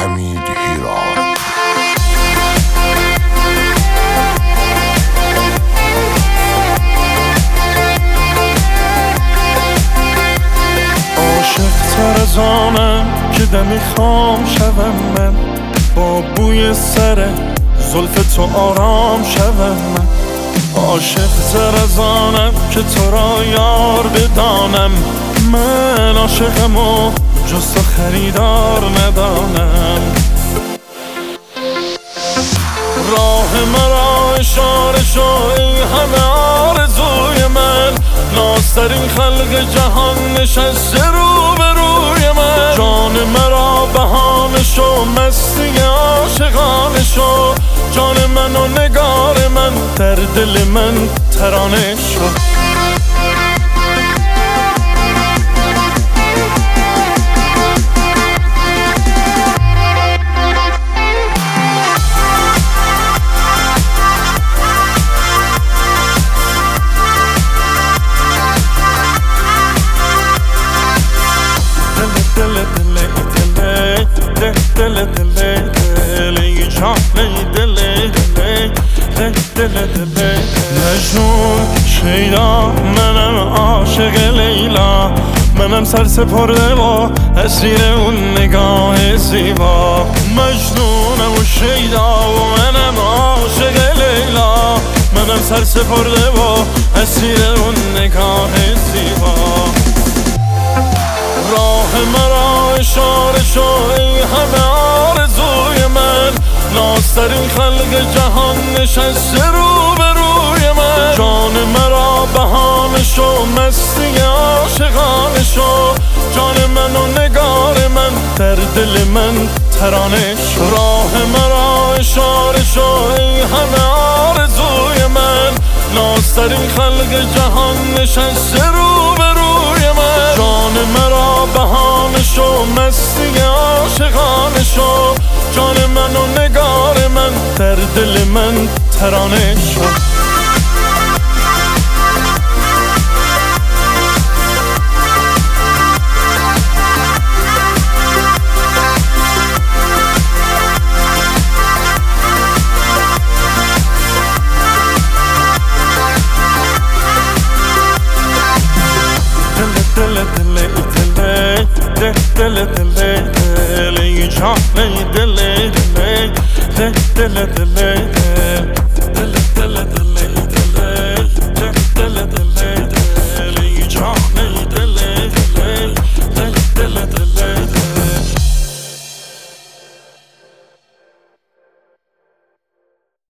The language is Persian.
حمید هیراد. عاشق تر از آنم که دمی خام شوم من، با بوی سر زلف تو آرام شوم من. عاشق تر از آنم که تو را یار بدانم، من عاشقم و جز تو خریدار ندانم. راه مرا اشاره شو ای همه آرزوی من، نازترین خلق جهان نشسته رو به روی من. جان مرا بهانه شو مستی عاشقانه شو، جان من و نگار من در دل من ترانه شو. مجنون شیدا منم عاشق لیلا، منم سرسپرده و اسیر اون نگاه زیبا. مجنونم و شیدا و منم عاشق لیلا، منم سرسپرده و اسیر اون نگاه زیبا. راه مرا اشاره شو ای همه آرزوی من، نازترین خلق جهان نشسته رو به روی من. جان مرا بهانه شو مستی عاشقانه شو، جان من و نگار من در دل من ترانه شو. راه مرا اشاره شو ای همه آرزوی من، نازترین خلق جهان نشسته رو به روی من. جان مرا بهانه شو مستی عاشقانه شو، جان من و نگار من در دل من ترانه شو. دل